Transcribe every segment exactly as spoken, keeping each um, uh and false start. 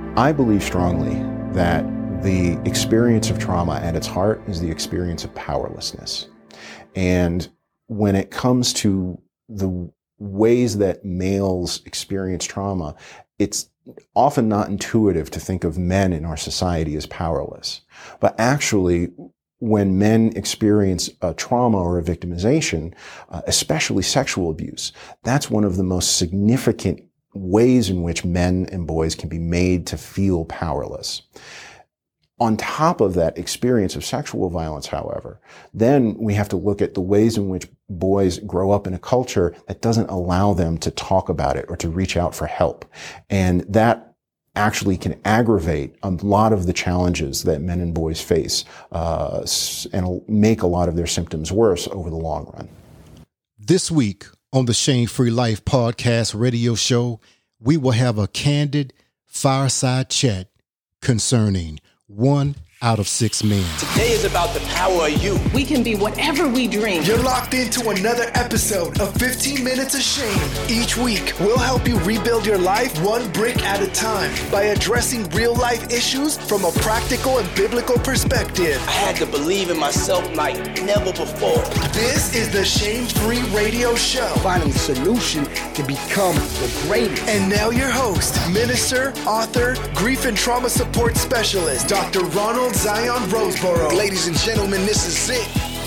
I believe strongly that the experience of trauma at its heart is the experience of powerlessness. And when it comes to the ways that males experience trauma, it's often not intuitive to think of men in our society as powerless. But actually, when men experience a trauma or a victimization, uh, especially sexual abuse, that's one of the most significant ways in which men and boys can be made to feel powerless. On top of that experience of sexual violence, however, then we have to look at the ways in which boys grow up in a culture that doesn't allow them to talk about it or to reach out for help. And that actually can aggravate a lot of the challenges that men and boys face, uh, and make a lot of their symptoms worse over the long run. This week on the Shame Free Life podcast radio show, we will have a candid fireside chat concerning one out of six men. Today is about the power of you. We can be whatever we dream. You're locked into another episode of fifteen minutes of Shame. Each week, we'll help you rebuild your life one brick at a time by addressing real life issues from a practical and biblical perspective. I had to believe in myself like never before. This is the Shame Free Radio Show. Finding a solution to become the greatest. And now your host, minister, author, grief and trauma support specialist, Doctor Ronald Zion Roseboro. Ladies and gentlemen, this is it.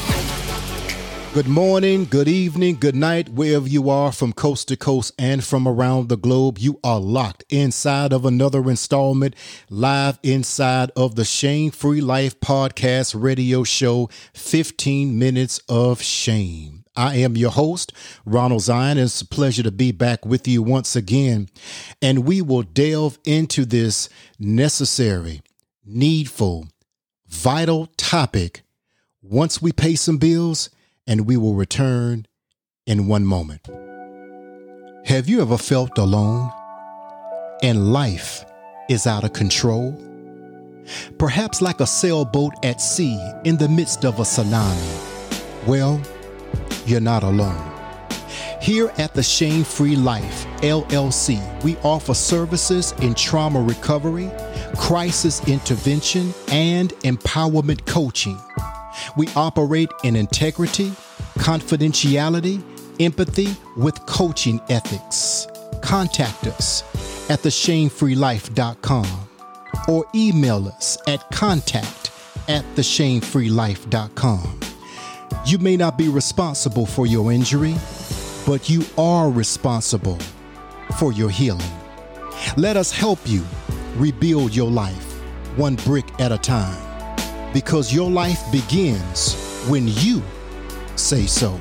Good morning, good evening, good night, wherever you are from coast to coast and from around the globe. You are locked inside of another installment, live inside of the Shame Free Life podcast radio show, fifteen minutes of Shame. I am your host, Ronald Zion, and it's a pleasure to be back with you once again. And we will delve into this necessary, needful, vital topic once we pay some bills, and we will return in one moment. Have you ever felt alone and life is out of control? Perhaps like a sailboat at sea in the midst of a tsunami. Well, you're not alone. Here at the Shame Free Life, L L C, we offer services in trauma recovery, crisis intervention, and empowerment coaching. We operate in integrity, confidentiality, empathy with coaching ethics. Contact us at the shame free life dot com or email us at contact at the shame free life dot com. You may not be responsible for your injury, but you are responsible for your healing. Let us help you rebuild your life one brick at a time, because your life begins when you say so.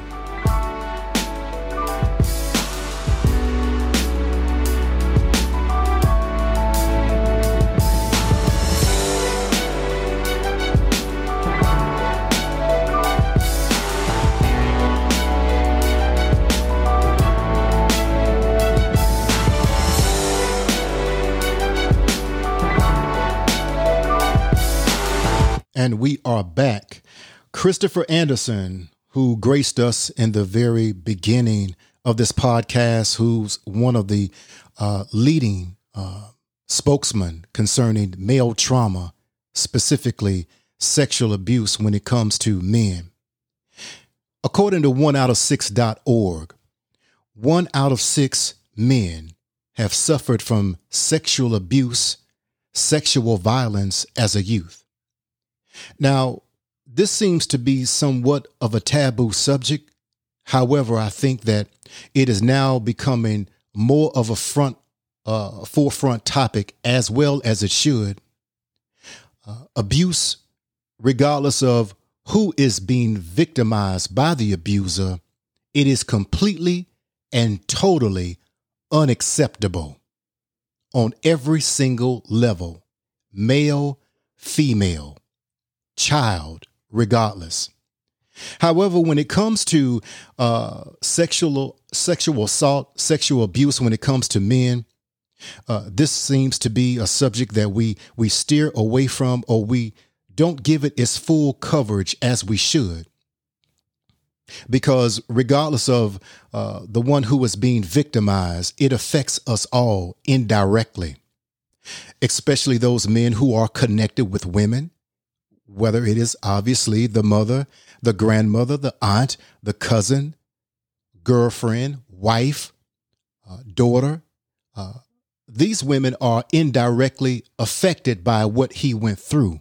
And we are back. Christopher Anderson, who graced us in the very beginning of this podcast, who's one of the uh, leading uh, spokesmen concerning male trauma, specifically sexual abuse when it comes to men. According to one out of six dot org, one out of six men have suffered from sexual abuse, sexual violence as a youth. Now, this seems to be somewhat of a taboo subject. However, I think that it is now becoming more of a front, uh, forefront topic, as well as it should. Uh, abuse, regardless of who is being victimized by the abuser, it is completely and totally unacceptable on every single level, male, female, child, regardless. However, when it comes to uh, sexual sexual assault, sexual abuse, when it comes to men, uh, this seems to be a subject that we we steer away from, or we don't give it its full coverage as we should. Because regardless of uh, the one who is being victimized, it affects us all indirectly. especially those men who are connected with women, whether it is obviously the mother, the grandmother, the aunt, the cousin, girlfriend, wife, uh, daughter. Uh, these women are indirectly affected by what he went through.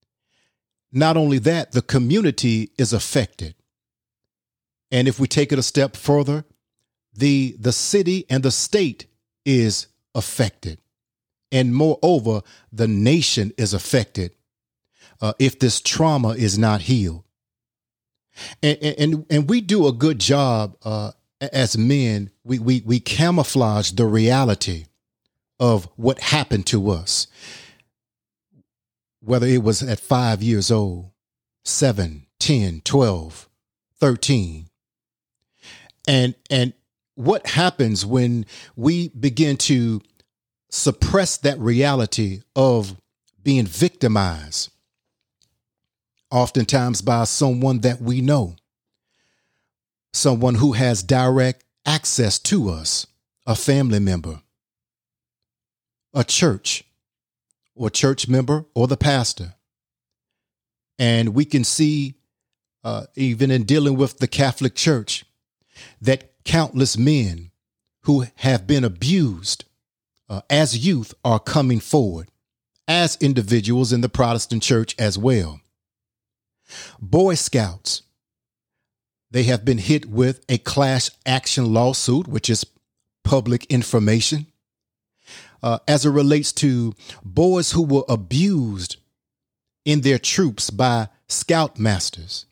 Not only that, the community is affected. And if we take it a step further, the, the city and the state is affected. And moreover, the nation is affected uh, if this trauma is not healed. And, and, and we do a good job uh, as men. We, we, we camouflage the reality of what happened to us, whether it was at five years old, seven, ten, twelve, thirteen. And, and what happens when we begin to suppress that reality of being victimized, oftentimes by someone that we know, someone who has direct access to us, a family member, a church, or church member, or the pastor. And we can see, uh, even in dealing with the Catholic Church, that countless men who have been abused uh, as youth are coming forward, as individuals in the Protestant church as well. Boy Scouts, they have been hit with a class action lawsuit, which is public information, uh, as it relates to boys who were abused in their troops by scoutmasters.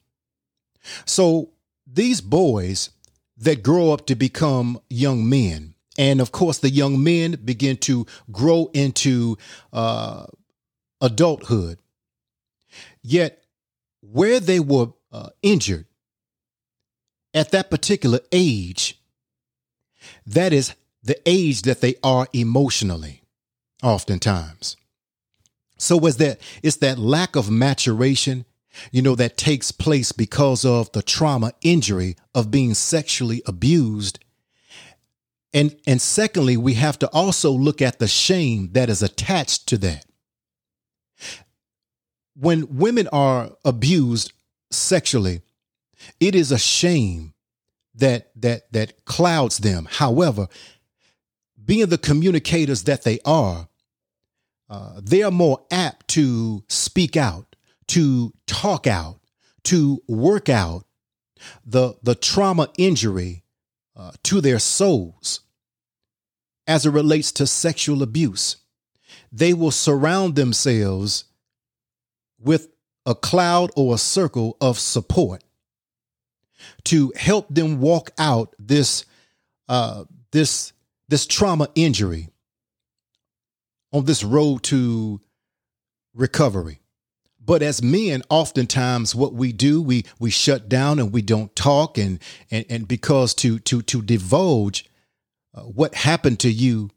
So these boys that grow up to become young men, and of course the young men begin to grow into uh, adulthood, yet where they were uh, injured at that particular age, that is the age that they are emotionally, oftentimes. So is that it's that lack of maturation, you know, that takes place because of the trauma injury of being sexually abused. And, and secondly, we have to also look at the shame that is attached to that. When women are abused sexually, it is a shame that that that clouds them. However, being the communicators that they are, uh, they are more apt to speak out, to talk out, to work out the the trauma injury uh, to their souls as it relates to sexual abuse. They will surround themselves with a cloud or a circle of support to help them walk out this uh, this this trauma injury on this road to recovery. But as men, oftentimes what we do, we we shut down and we don't talk, and and and because to to to divulge uh, what happened to you,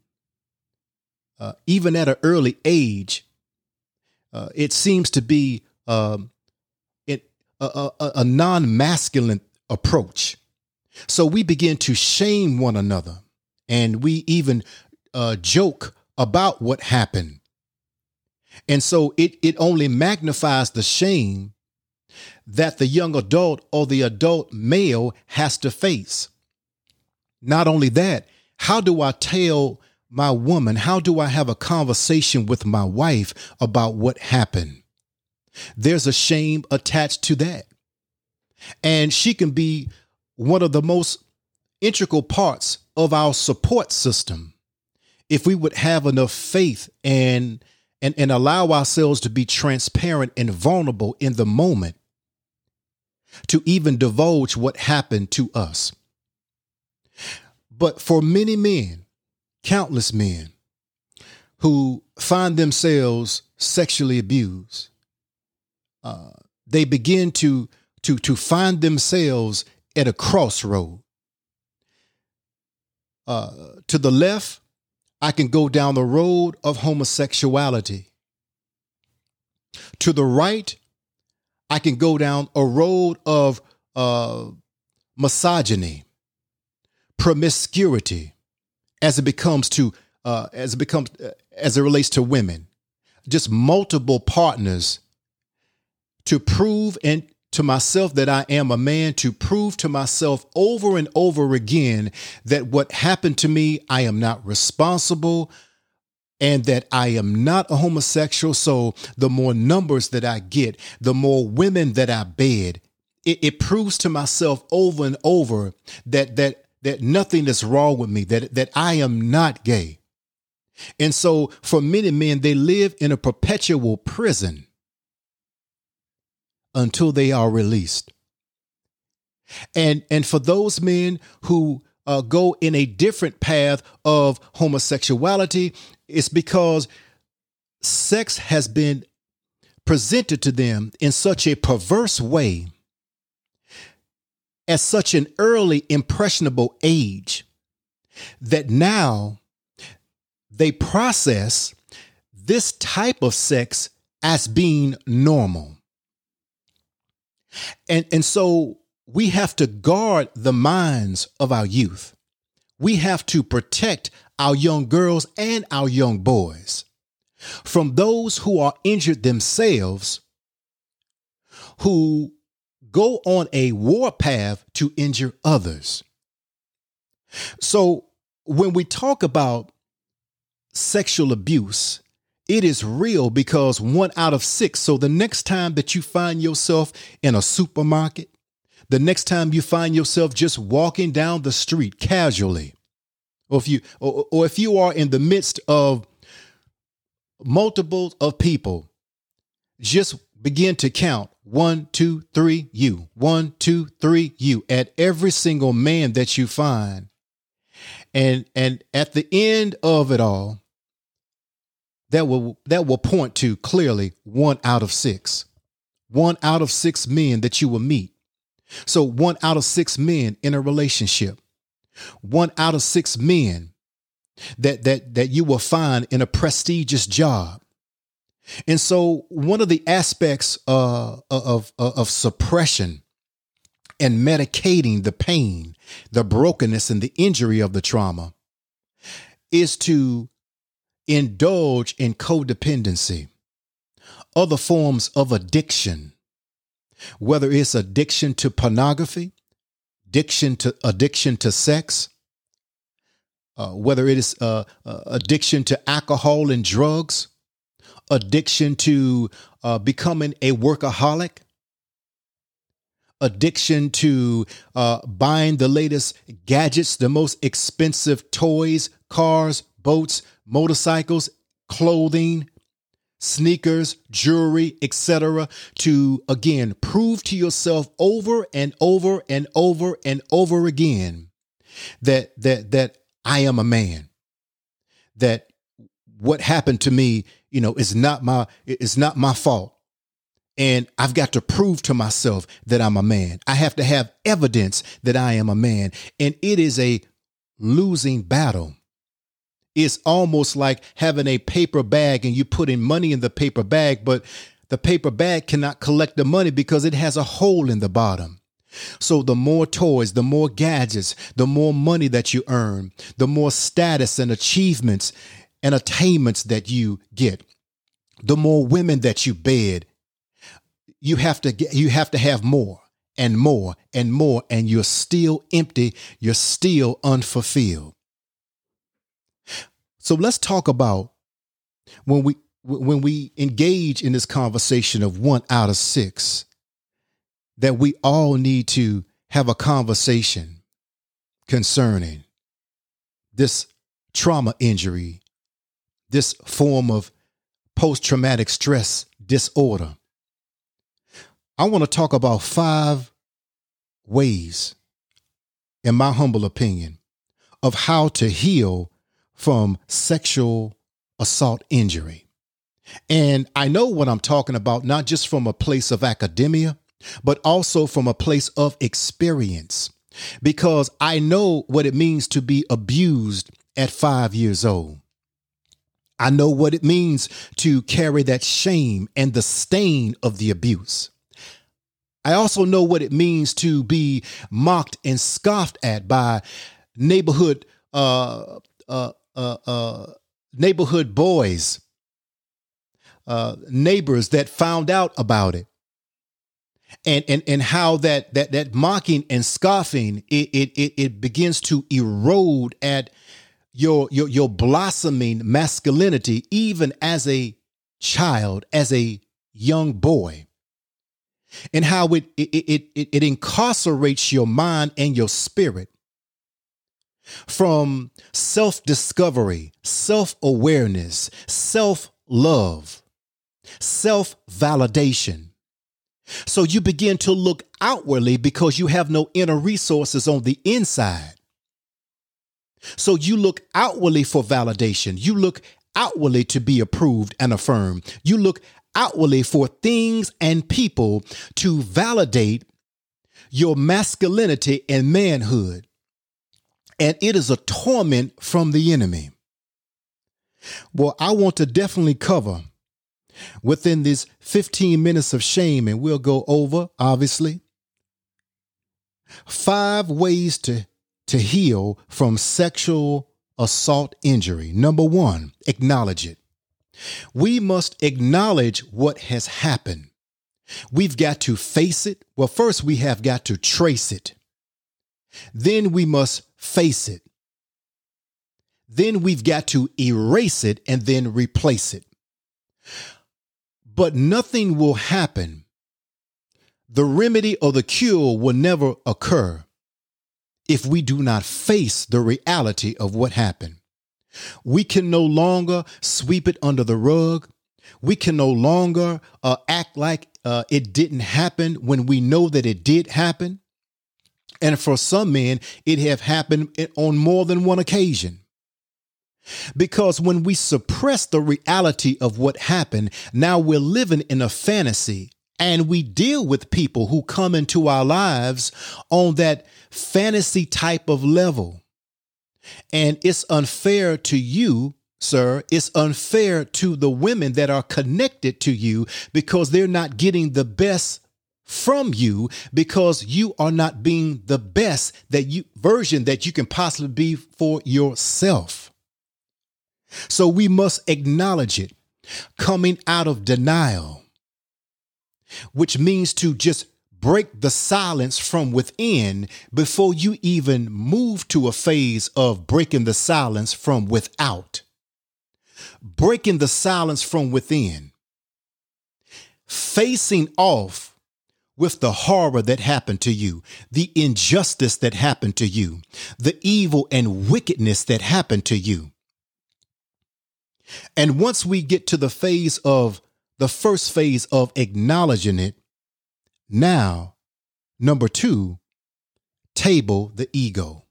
uh, even at an early age, uh, it seems to be um, it a, a, a non-masculine approach. So we begin to shame one another, and we even uh, joke about what happened. And so it, it only magnifies the shame that the young adult or the adult male has to face. Not only that, how do I tell my woman, how do I have a conversation with my wife about what happened? There's a shame attached to that. And she can be one of the most integral parts of our support system if we would have enough faith and And, and allow ourselves to be transparent and vulnerable in the moment to even divulge what happened to us. But for many men, countless men who find themselves sexually abused, uh, they begin to, to, to find themselves at a crossroad. Uh, to the left, I can go down the road of homosexuality. To the right, I can go down a road of uh, misogyny, promiscuity, as it becomes to uh, as it becomes uh, as it relates to women, just multiple partners to prove and to myself that I am a man, to prove to myself over and over again that what happened to me, I am not responsible and that I am not a homosexual. So the more numbers that I get, the more women that I bed, it, it proves to myself over and over that that that nothing is wrong with me, that that I am not gay. And so for many men, they live in a perpetual prison until they are released. And and for those men who uh, go in a different path of homosexuality, it's because sex has been presented to them in such a perverse way at such an early impressionable age that now they process this type of sex as being normal. And, and so we have to guard the minds of our youth. We have to protect our young girls and our young boys from those who are injured themselves, who go on a warpath to injure others. So when we talk about sexual abuse, it is real because one out of six. So the next time that you find yourself in a supermarket, the next time you find yourself just walking down the street casually, or if you or, or if you are in the midst of multiples of people, just begin to count one, two, three, you, one, two, three, you at every single man that you find. And and at the end of it all, that will that will point to clearly one out of six, one out of six men that you will meet. So one out of six men in a relationship, one out of six men that that that you will find in a prestigious job. And so one of the aspects uh, of, of, of suppression and medicating the pain, the brokenness and the injury of the trauma is to indulge in codependency, other forms of addiction, whether it's addiction to pornography, addiction to addiction to sex, uh, whether it is uh, uh, addiction to alcohol and drugs, addiction to uh, becoming a workaholic, addiction to uh, buying the latest gadgets, the most expensive toys, cars, boats, motorcycles, clothing, sneakers, jewelry, et cetera, to, again, prove to yourself over and over and over and over again that that that I am a man, that what happened to me, you know, is not my is not my fault. And I've got to prove to myself that I'm a man. I have to have evidence that I am a man. And it is a losing battle. It's almost like having a paper bag and you put in money in the paper bag, but the paper bag cannot collect the money because it has a hole in the bottom. So the more toys, the more gadgets, the more money that you earn, the more status and achievements and attainments that you get, the more women that you bed, you have to get, you have to have more and more and more, and you're still empty. You're still unfulfilled. So let's talk about when we when we engage in this conversation of one out of six, that we all need to have a conversation concerning this trauma injury, this form of post-traumatic stress disorder. I want to talk about five ways, in my humble opinion, of how to heal from sexual assault injury. And I know what I'm talking about, not just from a place of academia, but also from a place of experience, because I know what it means to be abused at five years old. I know what it means to carry that shame and the stain of the abuse. I also know what it means to be mocked and scoffed at by neighborhood uh, uh, uh, uh, neighborhood boys, uh, neighbors that found out about it. And, and, and how that, that, that mocking and scoffing, it, it, it, it begins to erode at your, your, your blossoming masculinity, even as a child, as a young boy, and how it, it, it, it, it incarcerates your mind and your spirit from self-discovery, self-awareness, self-love, self-validation. So you begin to look outwardly because you have no inner resources on the inside. So you look outwardly for validation. You look outwardly to be approved and affirmed. You look outwardly for things and people to validate your masculinity and manhood. And it is a torment from the enemy. Well, I want to definitely cover within these fifteen minutes of shame, and we'll go over, obviously, five ways to, to heal from sexual assault injury. Number one, acknowledge it. We must acknowledge what has happened. We've got to face it. Well, first we have got to trace it. Then we must face it. Then we've got to erase it and then replace it. But nothing will happen. The remedy or the cure will never occur if we do not face the reality of what happened. We can no longer sweep it under the rug. We can no longer uh, act like uh, it didn't happen when we know that it did happen. And for some men, it have happened on more than one occasion. Because when we suppress the reality of what happened, now we're living in a fantasy, and we deal with people who come into our lives on that fantasy type of level. And it's unfair to you, sir. It's unfair to the women that are connected to you because they're not getting the best from you because you are not being the best that you version that you can possibly be for yourself. So we must acknowledge it, coming out of denial, which means to just break the silence from within before you even move to a phase of breaking the silence from without. Breaking the silence from within. Facing off with the horror that happened to you, the injustice that happened to you, the evil and wickedness that happened to you. And once we get to the phase of the first phase of acknowledging it, now, number two, table the ego.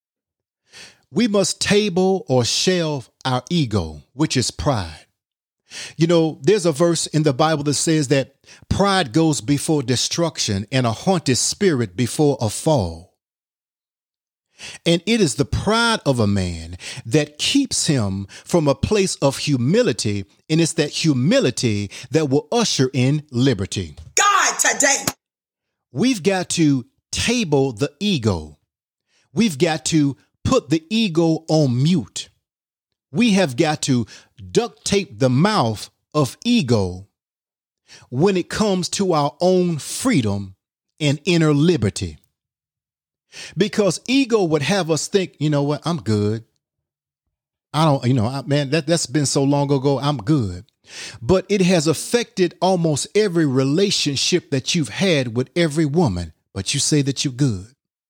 We must table or shelve our ego, which is pride. You know, there's a verse in the Bible that says that pride goes before destruction and a haunted spirit before a fall. And it is the pride of a man that keeps him from a place of humility. And it's that humility that will usher in liberty. God, today. We've got to table the ego. We've got to put the ego on mute. We have got to duct tape the mouth of ego when it comes to our own freedom and inner liberty. Because ego would have us think, you know what, I'm good. I don't, you know, I, man, that, that's been so long ago. I'm good. But it has affected almost every relationship that you've had with every woman. But you say that you're good.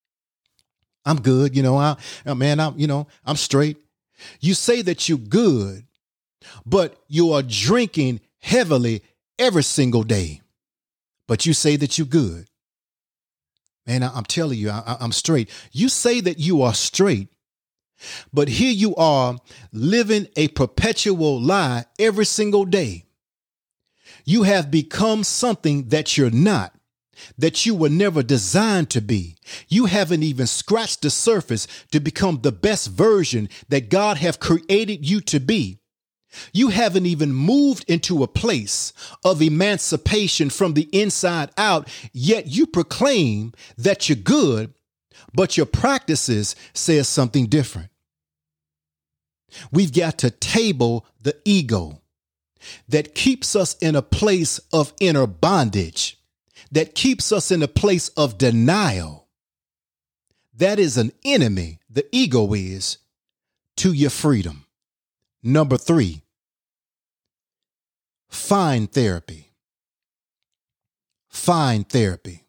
I'm good. You know, I, man, I'm, you know, I'm straight. You say that you're good, but you are drinking heavily every single day. But you say that you're good. Man, I, I'm telling you, I, I'm straight. You say that you are straight, but here you are living a perpetual lie every single day. You have become something that you're not, that you were never designed to be. You haven't even scratched the surface to become the best version that God have created you to be. You haven't even moved into a place of emancipation from the inside out, yet you proclaim that you're good, but your practices says something different. We've got to table the ego that keeps us in a place of inner bondage, that keeps us in a place of denial. That is an enemy, the ego is, to your freedom. Number three, find therapy. Find therapy.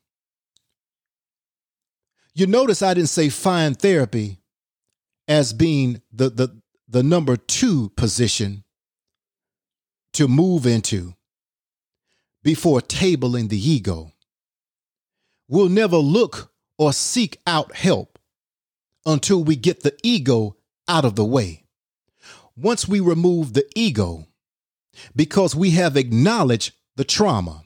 You notice I didn't say find therapy as being the, the, the number two position to move into before tabling the ego. We'll never look or seek out help until we get the ego out of the way. Once we remove the ego, because we have acknowledged the trauma,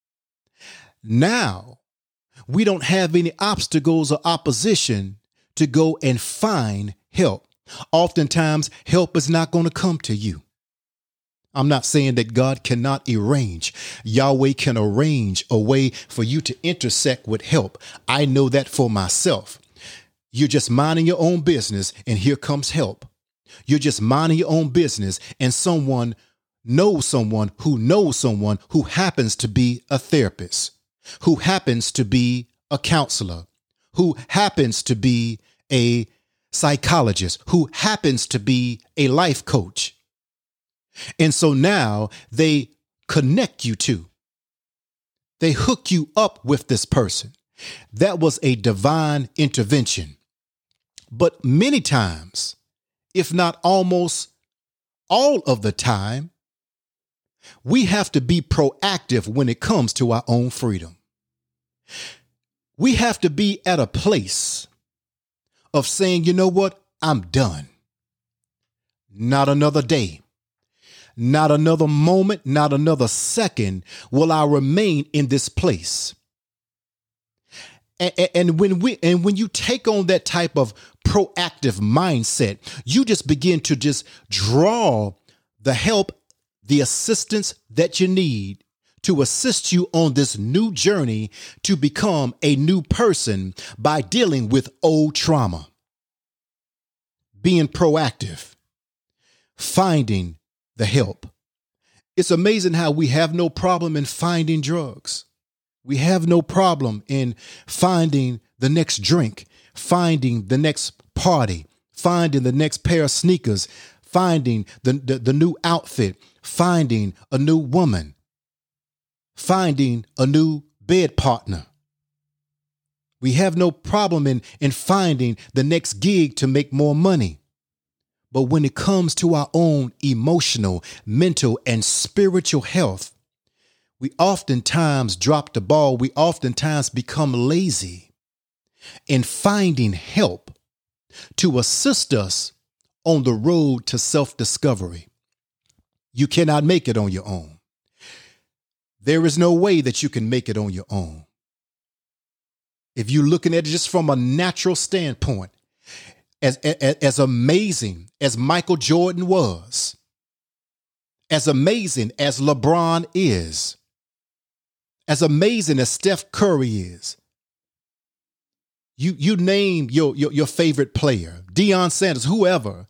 now we don't have any obstacles or opposition to go and find help. Oftentimes, help is not going to come to you. I'm not saying that God cannot arrange. Yahweh can arrange a way for you to intersect with help. I know that for myself. You're just minding your own business and here comes help. You're just minding your own business and someone knows someone who knows someone who happens to be a therapist, who happens to be a counselor, who happens to be a psychologist, who happens to be a life coach. And so now they connect you to, they hook you up with this person. That was a divine intervention. But many times, if not almost all of the time, we have to be proactive when it comes to our own freedom. We have to be at a place of saying, you know what? I'm done. Not another day. Not another moment, not another second will I remain in this place. And, and when we and when you take on that type of proactive mindset, you just begin to just draw the help, the assistance that you need to assist you on this new journey to become a new person by dealing with old trauma. Being proactive, finding the help. It's amazing how we have no problem in finding drugs. We have no problem in finding the next drink, finding the next party, finding the next pair of sneakers, finding the, the, the new outfit, finding a new woman, finding a new bed partner. We have no problem in, in finding the next gig to make more money. But when it comes to our own emotional, mental, and spiritual health, we oftentimes drop the ball. We oftentimes become lazy in finding help to assist us on the road to self-discovery. You cannot make it on your own. There is no way that you can make it on your own. If you're looking at it just from a natural standpoint, As, as, as amazing as Michael Jordan was, as amazing as LeBron is, as amazing as Steph Curry is, you you name your, your, your favorite player, Deion Sanders, whoever,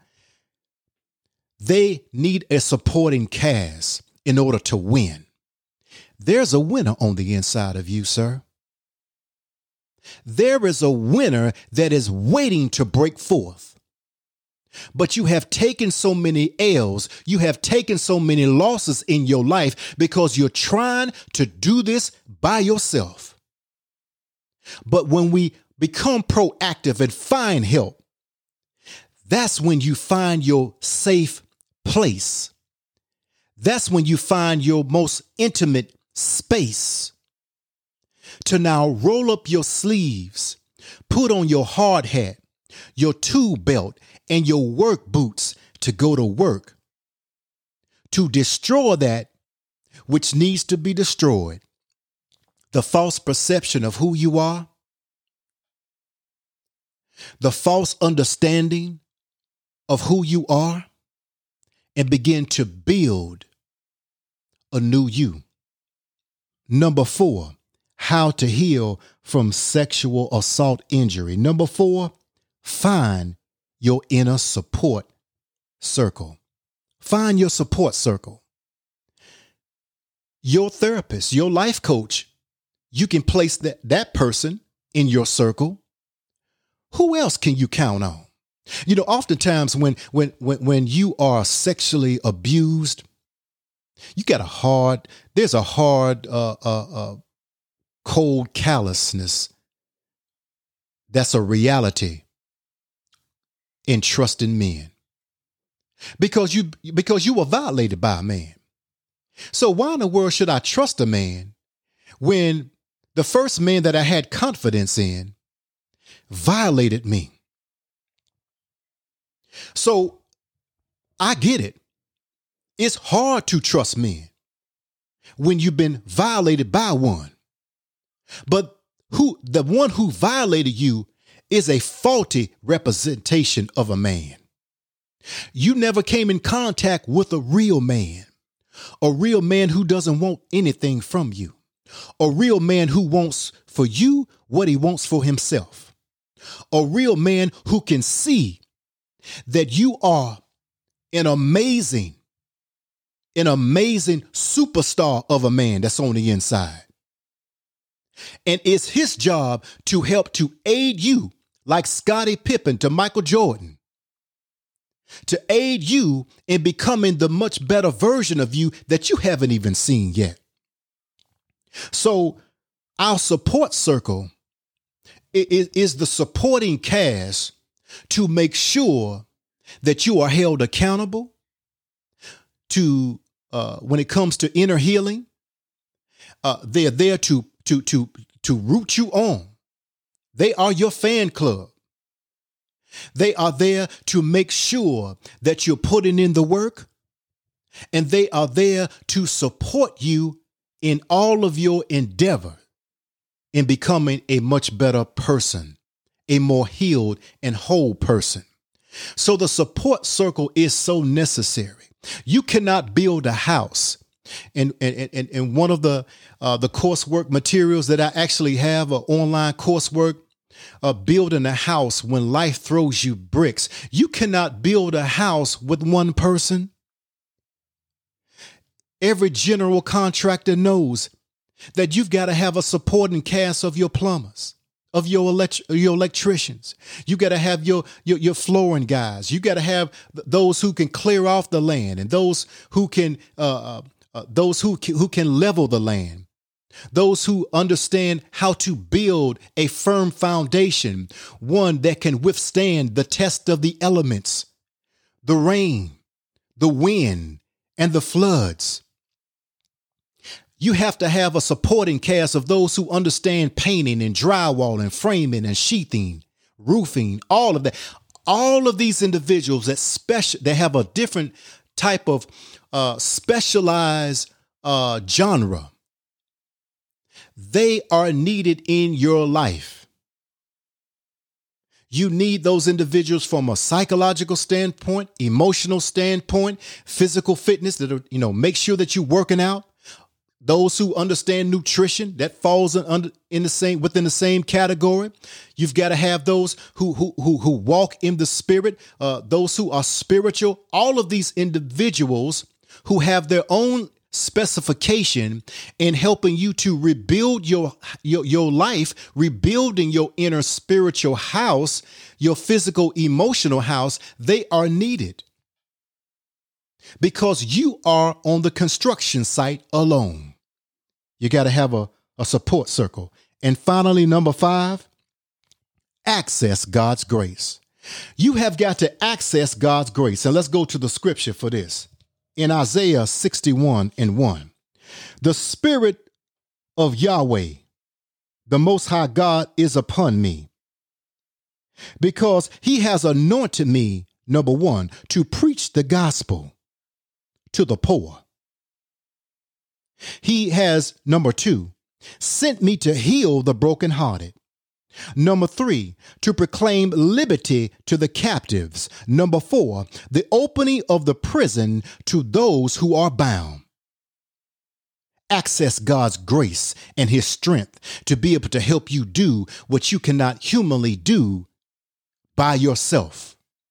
they need a supporting cast in order to win. There's a winner on the inside of you, sir. There is a winner that is waiting to break forth. But you have taken so many L's, you have taken so many losses in your life because you're trying to do this by yourself. But when we become proactive and find help, that's when you find your safe place. That's when you find your most intimate space to now roll up your sleeves, put on your hard hat, your tool belt, and your work boots to go to work, to destroy that which needs to be destroyed, the false perception of who you are, the false understanding of who you are, and begin to build a new you. Number four, how to heal from sexual assault injury. Number four, find your inner support circle. Find your support circle. Your therapist, your life coach, you can place that, that person in your circle. Who else can you count on? You know, oftentimes when when when when you are sexually abused, you got a hard, there's a hard, uh, uh, uh, cold callousness. That's a reality in trusting men. Because you because you were violated by a man. So why in the world should I trust a man when the first man that I had confidence in violated me? So I get it. It's hard to trust men when you've been violated by one. But who the one who violated you is a faulty representation of a man. You never came in contact with a real man, a real man who doesn't want anything from you, a real man who wants for you what he wants for himself, a real man who can see that you are an amazing, an amazing superstar of a man that's on the inside. And it's his job to help to aid you, like Scottie Pippen to Michael Jordan, to aid you in becoming the much better version of you that you haven't even seen yet. So our support circle is, is the supporting cast to make sure that you are held accountable to, uh, when it comes to inner healing, uh, they're there to, to, to, to root you on. They are your fan club. They are there to make sure that you're putting in the work, and they are there to support you in all of your endeavor in becoming a much better person, a more healed and whole person. So the support circle is so necessary. You cannot build a house. And, and, and, and one of the, uh, the coursework materials that I actually have, uh, online coursework, uh, building a house when life throws you bricks. You cannot build a house with one person. Every general contractor knows that you've got to have a supporting cast of your plumbers, of your elect- your electricians. You got to have your, your, your flooring guys. You got to have th- those who can clear off the land, and those who can, uh, uh, those who can, who can level the land. Those who understand how to build a firm foundation, one that can withstand the test of the elements, the rain, the wind, and the floods. You have to have a supporting cast of those who understand painting and drywalling, framing and sheathing, roofing, all of that. All of these individuals that special, they have a different type of uh, specialized uh, genre. They are needed in your life. You need those individuals from a psychological standpoint, emotional standpoint, physical fitness that are, you know, make sure that you're working out. Those who understand nutrition, that falls in, under, in the same within the same category. You've got to have those who who who, who walk in the spirit, uh, those who are spiritual. All of these individuals who have their own specification in helping you to rebuild your, your your life, rebuilding your inner spiritual house, your physical emotional house. They are needed because you are on the construction site alone. You got to have a, a support circle. And finally, number five, access God's grace. You have got to access God's grace. And let's go to the scripture for this. In Isaiah sixty-one and one, the Spirit of Yahweh, the Most High God, is upon me, because he has anointed me, number one, to preach the gospel to the poor. He has, number two, sent me to heal the brokenhearted. Number three, to proclaim liberty to the captives. Number four, the opening of the prison to those who are bound. Access God's grace and his strength to be able to help you do what you cannot humanly do by yourself,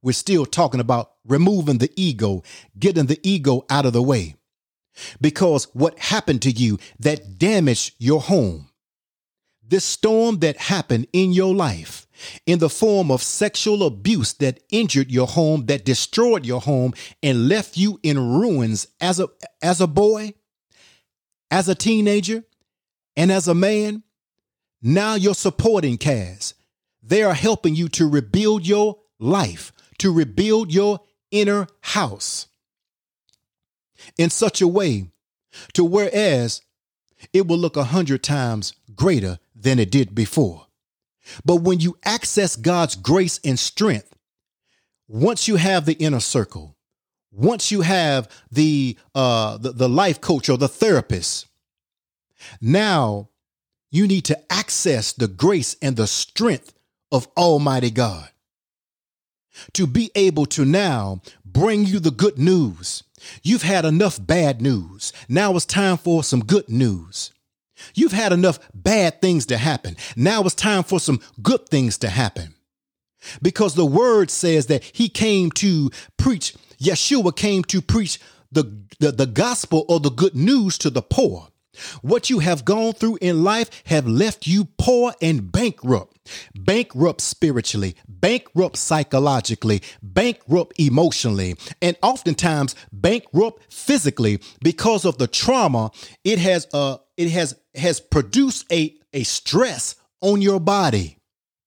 we're still talking about removing the ego, getting the ego out of the way. Because what happened to you that damaged your home, this storm that happened in your life in the form of sexual abuse that injured your home, that destroyed your home and left you in ruins as a, as a boy, as a teenager, and as a man, now you're supporting Kaz. They are helping you to rebuild your life, to rebuild your inner house in such a way to whereas it will look a hundred times greater than it did before. But when you access God's grace and strength, once you have the inner circle, once you have the, uh, the, the life coach or the therapist, now you need to access the grace and the strength of Almighty God to be able to now bring you the good news. You've had enough bad news. Now it's time for some good news. You've had enough bad things to happen. Now it's time for some good things to happen. Because the word says that he came to preach, Yeshua came to preach the, the, the gospel or the good news to the poor. What you have gone through in life have left you poor and bankrupt, bankrupt spiritually, bankrupt psychologically, bankrupt emotionally, and oftentimes bankrupt physically because of the trauma. It has uh it has has produced a, a stress on your body.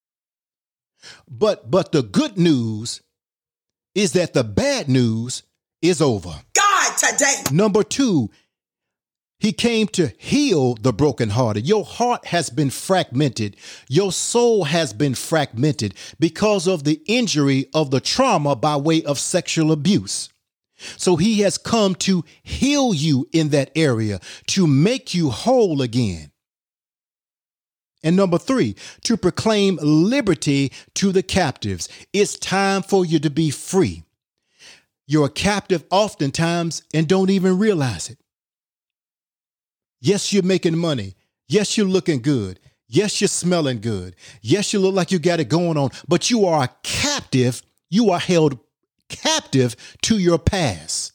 But but the good news is that the bad news is over. God today. Number two, he came to heal the brokenhearted. Your heart has been fragmented. Your soul has been fragmented because of the injury of the trauma by way of sexual abuse. So he has come to heal you in that area, to make you whole again. And number three, to proclaim liberty to the captives. It's time for you to be free. You're a captive oftentimes and don't even realize it. Yes, you're making money. Yes, you're looking good. Yes, you're smelling good. Yes, you look like you got it going on, but you are a captive. You are held captive to your past.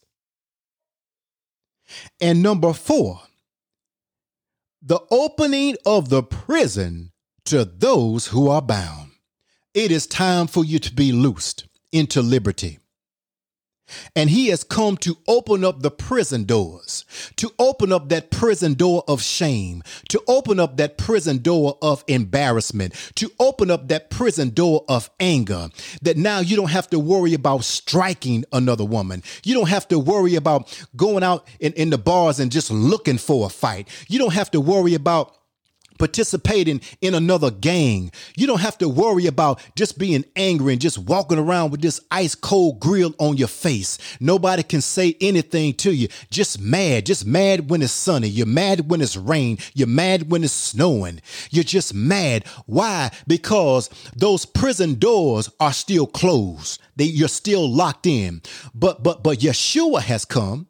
And number four, the opening of the prison to those who are bound. It is time for you to be loosed into liberty. And he has come to open up the prison doors, to open up that prison door of shame, to open up that prison door of embarrassment, to open up that prison door of anger, that now you don't have to worry about striking another woman. You don't have to worry about going out in, in the bars and just looking for a fight. You don't have to worry about participating in another gang. You don't have to worry about just being angry and just walking around with this ice cold grill on your face. Nobody can say anything to you. Just mad, just mad when it's sunny. You're mad when it's rain. You're mad when it's snowing. You're just mad. Why? Because those prison doors are still closed. They, you're still locked in. But, but, but Yeshua has come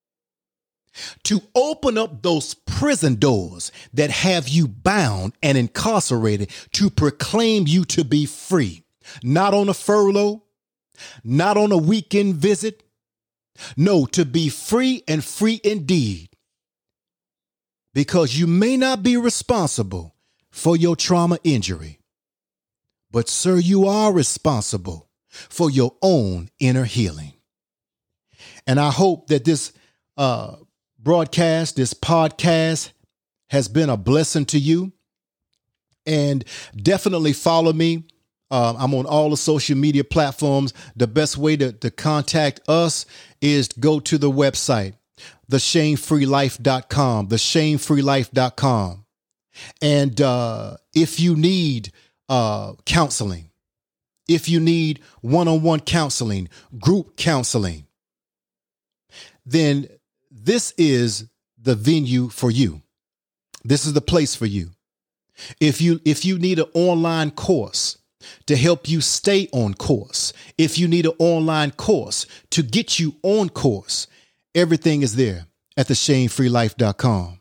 to open up those prison doors that have you bound and incarcerated, to proclaim you to be free, not on a furlough, not on a weekend visit. No, to be free and free indeed, because you may not be responsible for your trauma injury, but sir, you are responsible for your own inner healing. And I hope that this, uh, broadcast, this podcast has been a blessing to you. And definitely follow me. Uh, I'm on all the social media platforms. The best way to, to contact us is to go to the website, the shame free life dot com, the shame free life dot com. And uh, if you need uh, counseling, if you need one-on-one counseling, group counseling, then this is the venue for you. This is the place for you. If you if you need an online course to help you stay on course, if you need an online course to get you on course, everything is there at the shame free life dot com.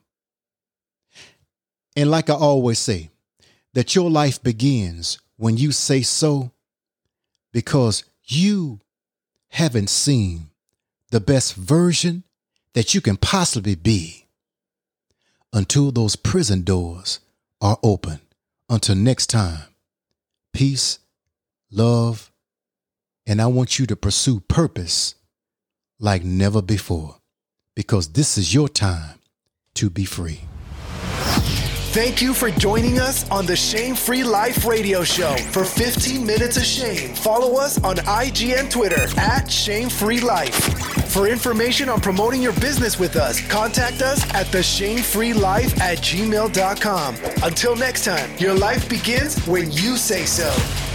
And like I always say, that your life begins when you say so, because you haven't seen the best version that you can possibly be until those prison doors are open. Until next time, peace, love, and I want you to pursue purpose like never before, because this is your time to be free. Thank you for joining us on the Shame Free Life radio show for fifteen minutes of shame. Follow us on I G and Twitter at Shame Free Life. For information on promoting your business with us, contact us at the shame free life at gmail dot com. Until next time, your life begins when you say so.